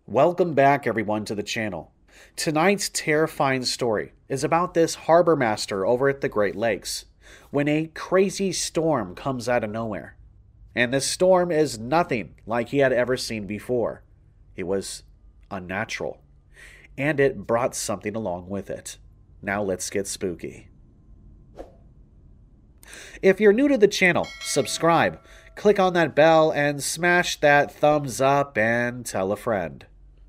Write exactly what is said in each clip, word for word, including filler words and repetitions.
Welcome back, everyone, to the channel. Tonight's terrifying story is about this harbor master over at the Great Lakes, when a crazy storm comes out of nowhere. And this storm is nothing like he had ever seen before. It was unnatural, and it brought something along with it. Now let's get spooky. If you're new to the channel, subscribe, click on that bell, and smash that thumbs up and tell a friend.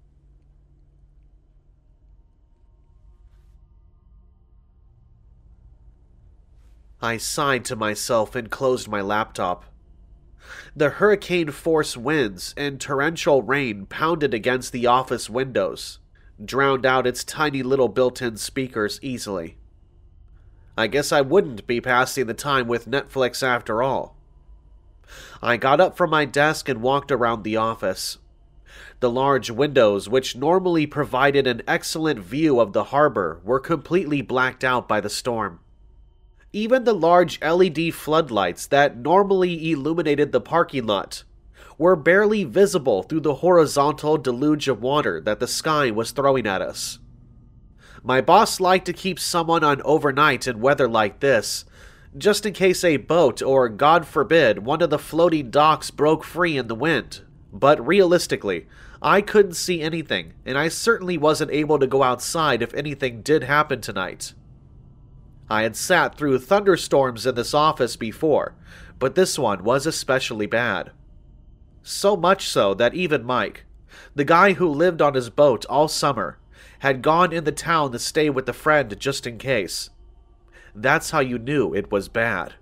I sighed to myself and closed my laptop. The hurricane-force winds and torrential rain pounded against the office windows, drowned out its tiny little built-in speakers easily. I guess I wouldn't be passing the time with Netflix after all. I got up from my desk and walked around the office. The large windows, which normally provided an excellent view of the harbor, were completely blacked out by the storm. Even the large L E D floodlights that normally illuminated the parking lot were barely visible through the horizontal deluge of water that the sky was throwing at us. My boss liked to keep someone on overnight in weather like this, just in case a boat or, God forbid, one of the floating docks broke free in the wind. But realistically, I couldn't see anything, and I certainly wasn't able to go outside if anything did happen tonight. I had sat through thunderstorms in this office before, but this one was especially bad. So much so that even Mike, the guy who lived on his boat all summer, had gone in the town to stay with a friend just in case. That's how you knew it was bad.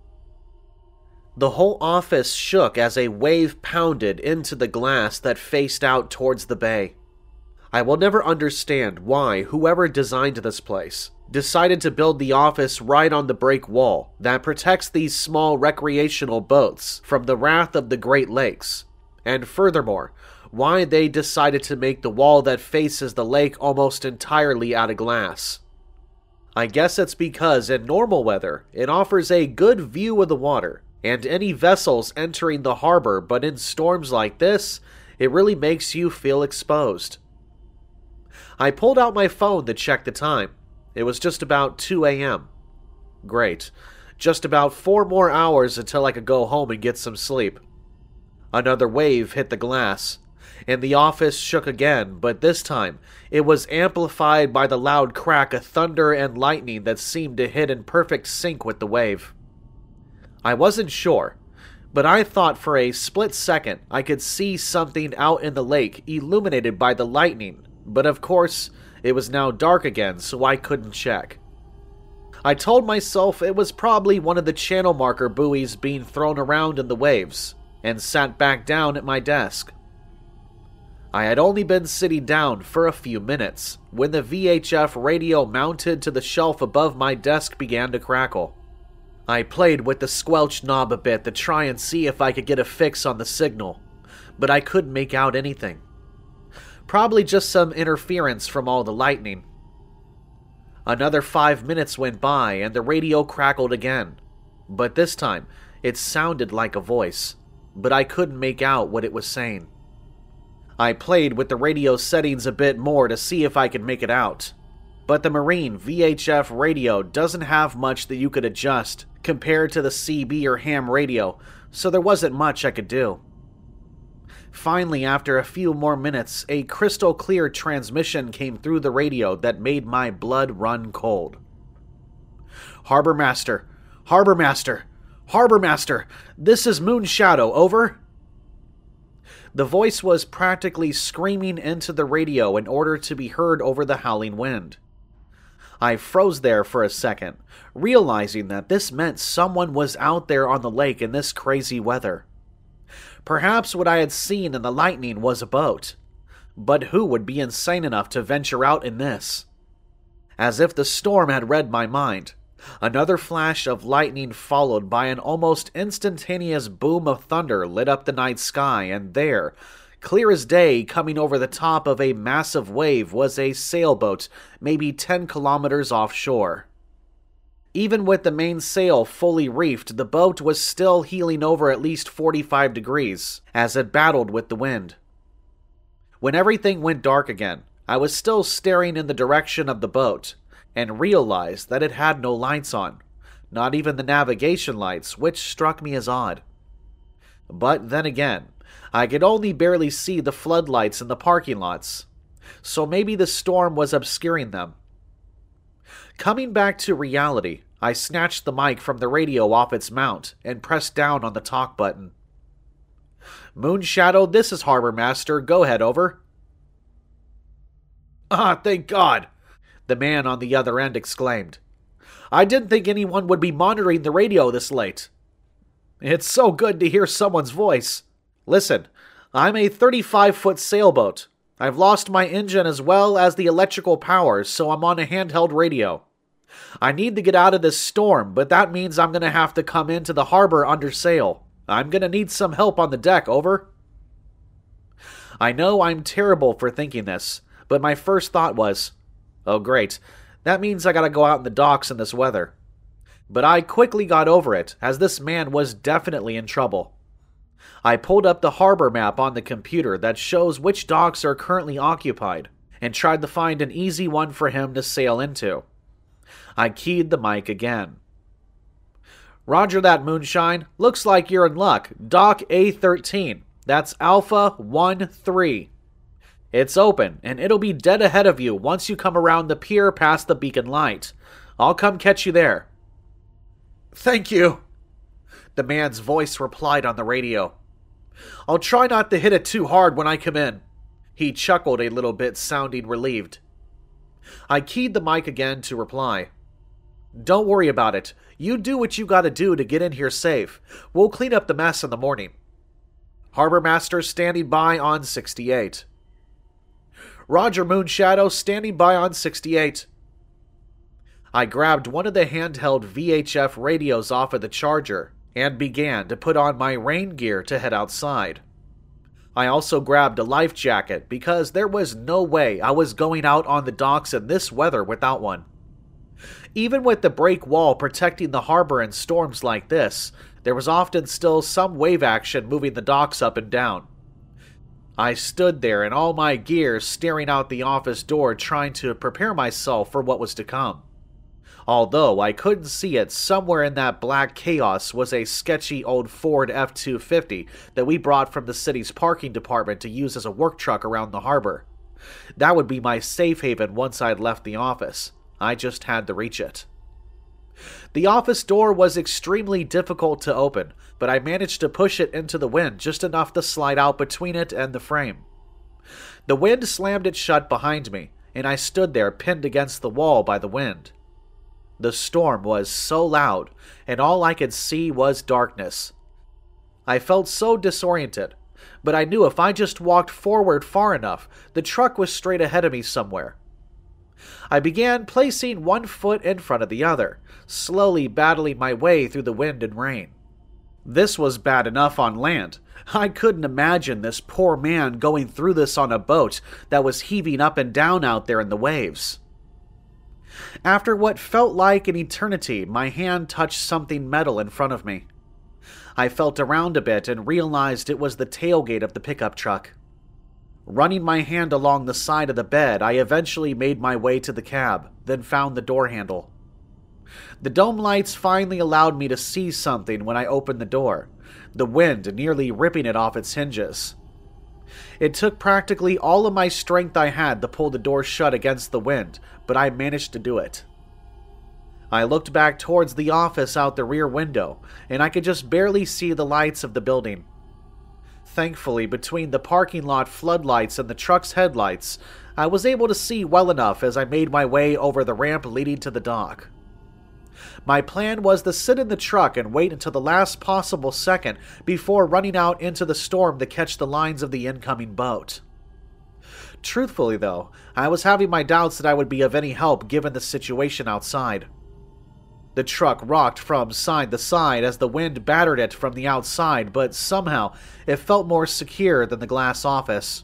The whole office shook as a wave pounded into the glass that faced out towards the bay. I will never understand why whoever designed this place decided to build the office right on the break wall that protects these small recreational boats from the wrath of the Great Lakes, and furthermore, why they decided to make the wall that faces the lake almost entirely out of glass. I guess it's because in normal weather, it offers a good view of the water and any vessels entering the harbor, but in storms like this, it really makes you feel exposed. I pulled out my phone to check the time. It was just about two a m Great. Just about four more hours until I could go home and get some sleep. Another wave hit the glass, and the office shook again, but this time it was amplified by the loud crack of thunder and lightning that seemed to hit in perfect sync with the wave. I wasn't sure, but I thought for a split second I could see something out in the lake illuminated by the lightning, but of course, it was now dark again, so I couldn't check. I told myself it was probably one of the channel marker buoys being thrown around in the waves, and sat back down at my desk. I had only been sitting down for a few minutes when the V H F radio mounted to the shelf above my desk began to crackle. I played with the squelch knob a bit to try and see if I could get a fix on the signal, but I couldn't make out anything. Probably just some interference from all the lightning. Another five minutes went by and the radio crackled again, but this time it sounded like a voice, but I couldn't make out what it was saying. I played with the radio settings a bit more to see if I could make it out, but the Marine V H F radio doesn't have much that you could adjust compared to the C B or ham radio, so there wasn't much I could do. Finally, after a few more minutes, a crystal clear transmission came through the radio that made my blood run cold. Harbor Master, Harbor Master, Harbor Master, this is Moon Shadow, over. The voice was practically screaming into the radio in order to be heard over the howling wind. I froze there for a second, realizing that this meant someone was out there on the lake in this crazy weather. Perhaps what I had seen in the lightning was a boat, but who would be insane enough to venture out in this? As if the storm had read my mind, another flash of lightning followed by an almost instantaneous boom of thunder lit up the night sky, and there, clear as day, coming over the top of a massive wave, was a sailboat maybe ten kilometers offshore. Even with the mainsail fully reefed, the boat was still heeling over at least forty-five degrees as it battled with the wind. When everything went dark again, I was still staring in the direction of the boat, and realized that it had no lights on, not even the navigation lights, which struck me as odd. But then again, I could only barely see the floodlights in the parking lots, so maybe the storm was obscuring them. Coming back to reality, I snatched the mic from the radio off its mount and pressed down on the talk button. "Moonshadow, this is Harbor Master. Go ahead, over." "Ah, thank God," the man on the other end exclaimed. "I didn't think anyone would be monitoring the radio this late." "It's so good to hear someone's voice. Listen, I'm a thirty-five foot sailboat. I've lost my engine as well as the electrical power, so I'm on a handheld radio. I need to get out of this storm, but that means I'm going to have to come into the harbor under sail. I'm going to need some help on the deck, over." I know I'm terrible for thinking this, but my first thought was, oh great, that means I gotta go out in the docks in this weather. But I quickly got over it, as this man was definitely in trouble. I pulled up the harbor map on the computer that shows which docks are currently occupied, and tried to find an easy one for him to sail into. I keyed the mic again. "Roger that, Moonshine. Looks like you're in luck. Dock A thirteen. That's Alpha one three. It's open, and it'll be dead ahead of you once you come around the pier past the beacon light. I'll come catch you there." "Thank you," the man's voice replied on the radio. "I'll try not to hit it too hard when I come in." He chuckled a little bit, sounding relieved. I keyed the mic again to reply. "Don't worry about it. You do what you gotta do to get in here safe. We'll clean up the mess in the morning." "Harbor Master standing by on sixty-eight. "Roger, Moonshadow, standing by on sixty-eight. I grabbed one of the handheld V H F radios off of the charger and began to put on my rain gear to head outside. I also grabbed a life jacket because there was no way I was going out on the docks in this weather without one. Even with the break wall protecting the harbor in storms like this, there was often still some wave action moving the docks up and down. I stood there in all my gear staring out the office door trying to prepare myself for what was to come. Although I couldn't see it, somewhere in that black chaos was a sketchy old Ford F two fifty that we brought from the city's parking department to use as a work truck around the harbor. That would be my safe haven once I'd left the office. I just had to reach it. The office door was extremely difficult to open, but I managed to push it into the wind just enough to slide out between it and the frame. The wind slammed it shut behind me, and I stood there pinned against the wall by the wind. The storm was so loud, and all I could see was darkness. I felt so disoriented, but I knew if I just walked forward far enough, the truck was straight ahead of me somewhere. I began placing one foot in front of the other, slowly battling my way through the wind and rain. This was bad enough on land. I couldn't imagine this poor man going through this on a boat that was heaving up and down out there in the waves. After what felt like an eternity, my hand touched something metal in front of me. I felt around a bit and realized it was the tailgate of the pickup truck. Running my hand along the side of the bed, I eventually made my way to the cab, then found the door handle. The dome lights finally allowed me to see something when I opened the door, the wind nearly ripping it off its hinges. It took practically all of my strength I had to pull the door shut against the wind, but I managed to do it. I looked back towards the office out the rear window, and I could just barely see the lights of the building. Thankfully, between the parking lot floodlights and the truck's headlights, I was able to see well enough as I made my way over the ramp leading to the dock. My plan was to sit in the truck and wait until the last possible second before running out into the storm to catch the lines of the incoming boat. Truthfully, though, I was having my doubts that I would be of any help given the situation outside. The truck rocked from side to side as the wind battered it from the outside, but somehow it felt more secure than the glass office.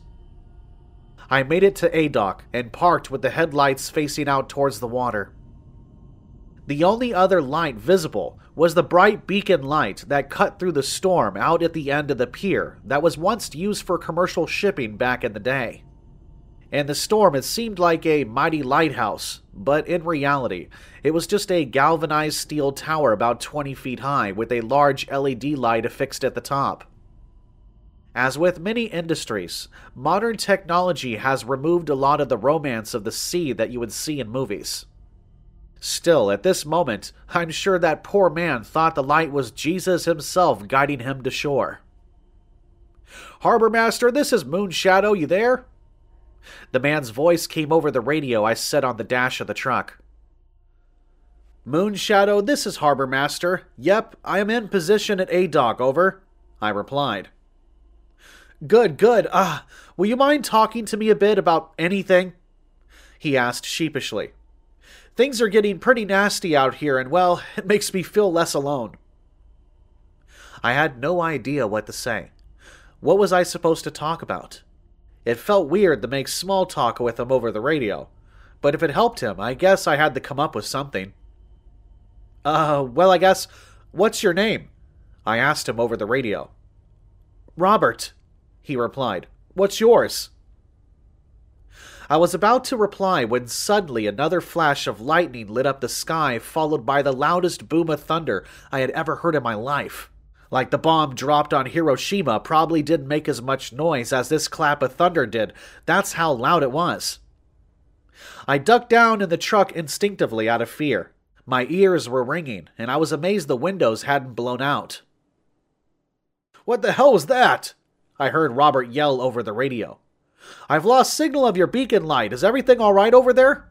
I made it to A-Dock and parked with the headlights facing out towards the water. The only other light visible was the bright beacon light that cut through the storm out at the end of the pier that was once used for commercial shipping back in the day. In the storm, it seemed like a mighty lighthouse, but in reality, it was just a galvanized steel tower about twenty feet high with a large L E D light affixed at the top. As with many industries, modern technology has removed a lot of the romance of the sea that you would see in movies. Still, at this moment, I'm sure that poor man thought the light was Jesus himself guiding him to shore. "Harbor Master, this is Moonshadow, you there?" The man's voice came over the radio I set on the dash of the truck. "Moonshadow, this is Harbor Master. Yep, I am in position at A-Dock, over," I replied. "Good, good. Ah, uh, will you mind talking to me a bit about anything?" he asked sheepishly. "Things are getting pretty nasty out here, and well, it makes me feel less alone." I had no idea what to say. What was I supposed to talk about? It felt weird to make small talk with him over the radio, but if it helped him, I guess I had to come up with something. Uh, well, I guess, what's your name?" I asked him over the radio. "Robert," he replied. "What's yours?" I was about to reply when suddenly another flash of lightning lit up the sky, followed by the loudest boom of thunder I had ever heard in my life. Like the bomb dropped on Hiroshima probably didn't make as much noise as this clap of thunder did. That's how loud it was. I ducked down in the truck instinctively out of fear. My ears were ringing, and I was amazed the windows hadn't blown out. "What the hell was that?" I heard Robert yell over the radio. "I've lost signal of your beacon light. Is everything all right over there?"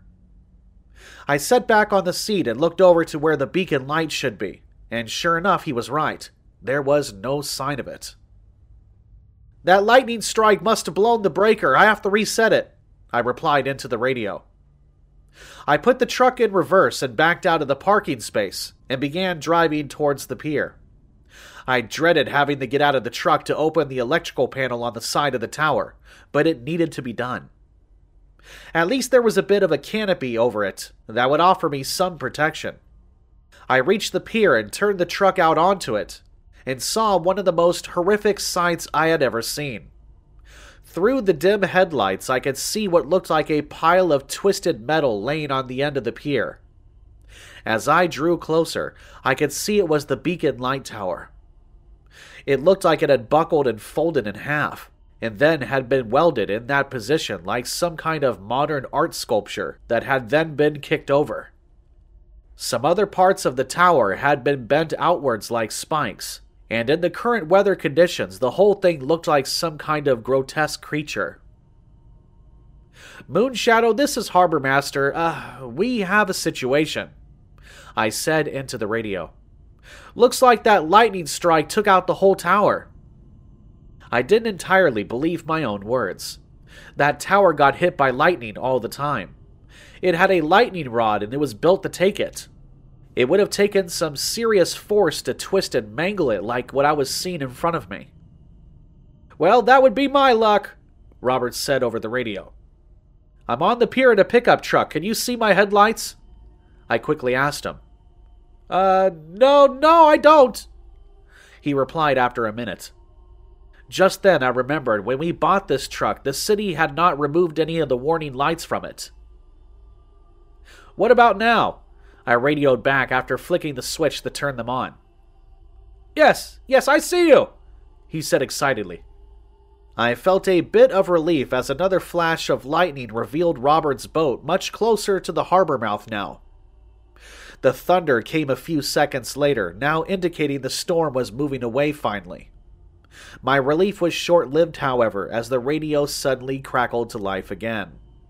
I sat back on the seat and looked over to where the beacon light should be, and sure enough, he was right. There was no sign of it. "That lightning strike must have blown the breaker. I have to reset it," I replied into the radio. I put the truck in reverse and backed out of the parking space and began driving towards the pier. I dreaded having to get out of the truck to open the electrical panel on the side of the tower, but it needed to be done. At least there was a bit of a canopy over it that would offer me some protection. I reached the pier and turned the truck out onto it, and saw one of the most horrific sights I had ever seen. Through the dim headlights, I could see what looked like a pile of twisted metal laying on the end of the pier. As I drew closer, I could see it was the beacon light tower. It looked like it had buckled and folded in half, and then had been welded in that position like some kind of modern art sculpture that had then been kicked over. Some other parts of the tower had been bent outwards like spikes, and in the current weather conditions, the whole thing looked like some kind of grotesque creature. "Moonshadow, this is Harbor Master. Uh, we have a situation," I said into the radio. "Looks like that lightning strike took out the whole tower." I didn't entirely believe my own words. That tower got hit by lightning all the time. It had a lightning rod and it was built to take it. It would have taken some serious force to twist and mangle it like what I was seeing in front of me. "Well, that would be my luck," Robert said over the radio. "I'm on the pier in a pickup truck. Can you see my headlights?" I quickly asked him. Uh, no, no, I don't," he replied after a minute. Just then I remembered when we bought this truck, the city had not removed any of the warning lights from it. "What about now?" I radioed back after flicking the switch to turn them on. "Yes, yes, I see you," he said excitedly. I felt a bit of relief as another flash of lightning revealed Robert's boat much closer to the harbor mouth now. The thunder came a few seconds later, now indicating the storm was moving away finally. My relief was short-lived, however, as the radio suddenly crackled to life again.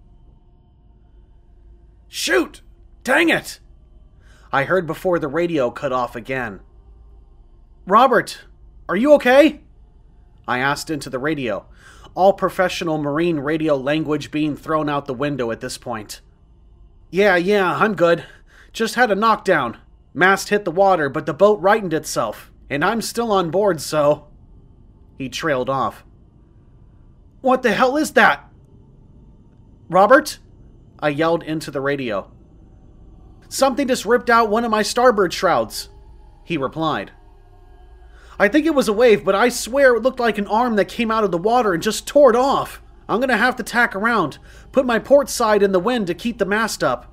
"Shoot! Dang it!" I heard before the radio cut off again. "Robert, are you okay?" I asked into the radio, all professional marine radio language being thrown out the window at this point. Yeah, yeah, I'm good. Just had a knockdown. Mast hit the water, but the boat rightened itself, and I'm still on board, so..." He trailed off. "What the hell is that?" "Robert?" I yelled into the radio. "Something just ripped out one of my starboard shrouds," he replied. "I think it was a wave, but I swear it looked like an arm that came out of the water and just tore it off. I'm gonna have to tack around, put my port side in the wind to keep the mast up."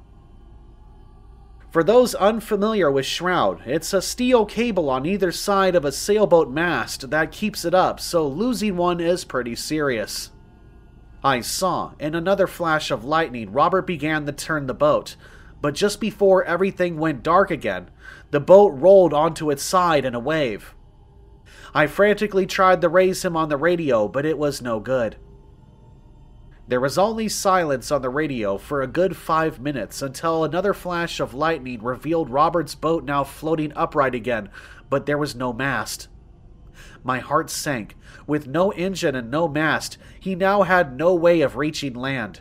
For those unfamiliar with shroud, it's a steel cable on either side of a sailboat mast that keeps it up, so losing one is pretty serious. I saw, in another flash of lightning, Robert began to turn the boat, but just before everything went dark again, the boat rolled onto its side in a wave. I frantically tried to raise him on the radio, but it was no good. There was only silence on the radio for a good five minutes until another flash of lightning revealed Robert's boat now floating upright again, but there was no mast. My heart sank. With no engine and no mast, he now had no way of reaching land.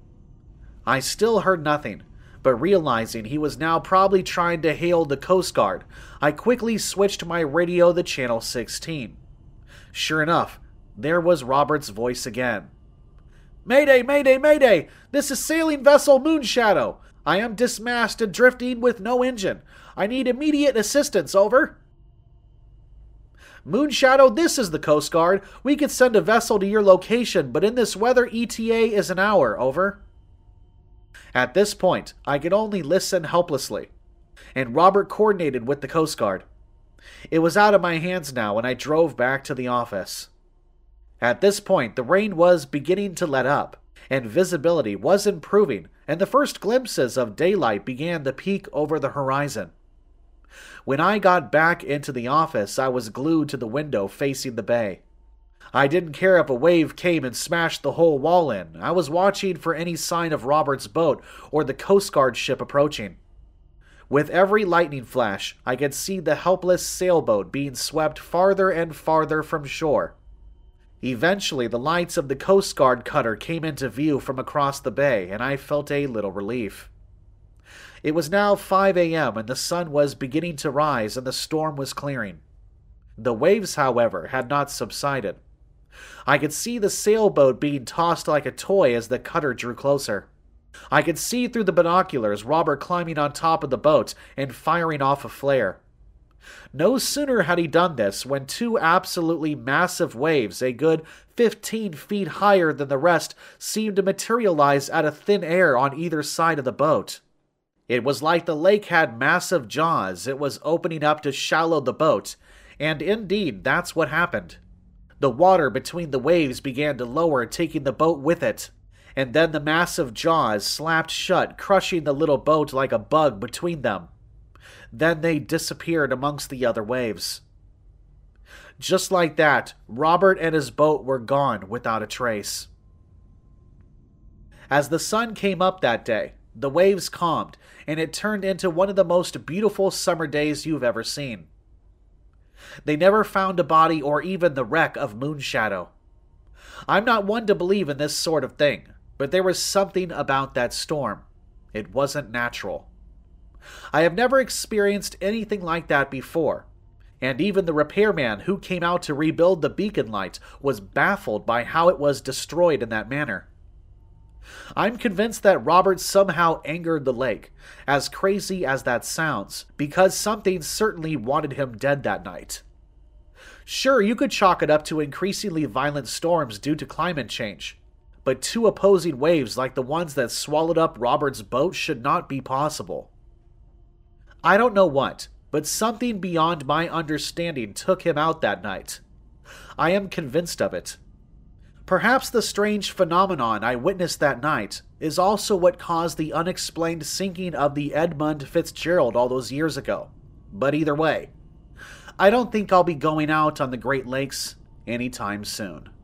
I still heard nothing, but realizing he was now probably trying to hail the Coast Guard, I quickly switched my radio to channel sixteen. Sure enough, there was Robert's voice again. "Mayday, mayday, mayday! This is sailing vessel Moonshadow. I am dismasted, drifting with no engine. I need immediate assistance, over." "Moonshadow, this is the Coast Guard. We could send a vessel to your location, but in this weather, E T A is an hour, over." At this point, I could only listen helplessly, and Robert coordinated with the Coast Guard. It was out of my hands now, and I drove back to the office. At this point, the rain was beginning to let up, and visibility was improving, and the first glimpses of daylight began to peek over the horizon. When I got back into the office, I was glued to the window facing the bay. I didn't care if a wave came and smashed the whole wall in. I was watching for any sign of Robert's boat or the Coast Guard ship approaching. With every lightning flash, I could see the helpless sailboat being swept farther and farther from shore. Eventually, the lights of the Coast Guard cutter came into view from across the bay, and I felt a little relief. It was now five a.m., and the sun was beginning to rise, and the storm was clearing. The waves, however, had not subsided. I could see the sailboat being tossed like a toy as the cutter drew closer. I could see through the binoculars Robert climbing on top of the boat and firing off a flare. No sooner had he done this when two absolutely massive waves, a good fifteen feet higher than the rest, seemed to materialize out of thin air on either side of the boat. It was like the lake had massive jaws it was opening up to shallow the boat, and indeed that's what happened. The water between the waves began to lower, taking the boat with it, and then the massive jaws slapped shut, crushing the little boat like a bug between them. Then they disappeared amongst the other waves. Just like that, Robert and his boat were gone without a trace. As the sun came up that day, the waves calmed, and it turned into one of the most beautiful summer days you've ever seen. They never found a body or even the wreck of Moonshadow. I'm not one to believe in this sort of thing, but there was something about that storm. It wasn't natural. I have never experienced anything like that before, and even the repairman who came out to rebuild the beacon light was baffled by how it was destroyed in that manner. I'm convinced that Robert somehow angered the lake, as crazy as that sounds, because something certainly wanted him dead that night. Sure, you could chalk it up to increasingly violent storms due to climate change, but two opposing waves like the ones that swallowed up Robert's boat should not be possible. I don't know what, but something beyond my understanding took him out that night. I am convinced of it. Perhaps the strange phenomenon I witnessed that night is also what caused the unexplained sinking of the Edmund Fitzgerald all those years ago. But either way, I don't think I'll be going out on the Great Lakes anytime soon.